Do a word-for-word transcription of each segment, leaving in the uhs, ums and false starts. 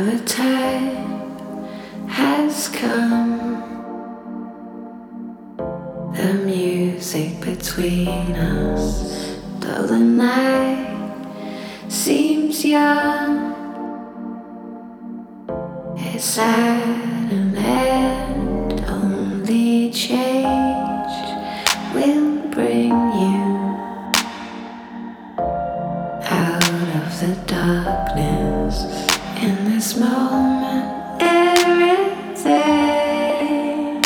the time has come. The music between us, though the night seems young, it's at an end. Only change will bring you out of the darkness. In this moment, everything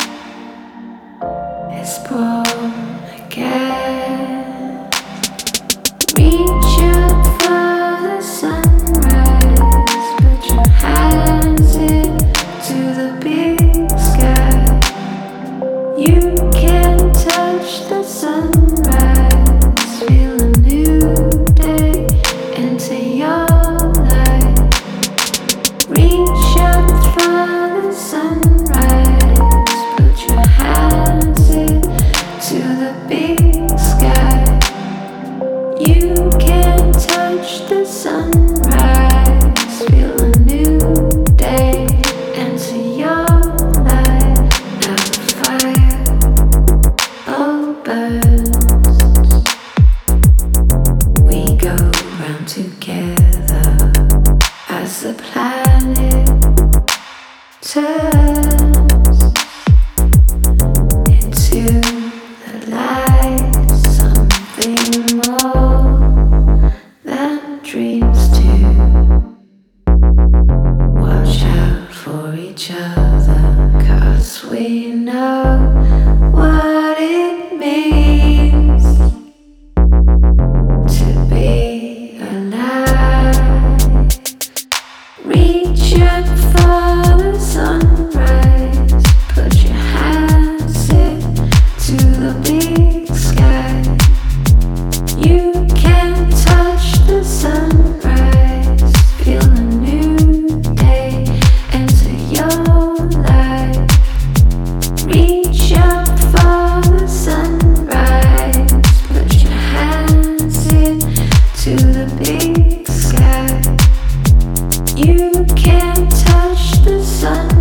is born again. Reach up for the sunrise, put your hands into the big sky. You can touch the sunrise, feel a new day into your life. Reach up for the sunrise, put your hands into the big sky. You can touch the sunrise, feel a new day into your life. Now the fire all burns. We go round together as the planet turns into the light. Something more than dreams do. Watch out for each other, 'cause we know what it means to be alive. Reach up for the sunrise, put your hands into the big sky. You can touch the sunrise, feel a new day into your life. Reach up for the sunrise, put your hands into the big sky. You can touch the sun.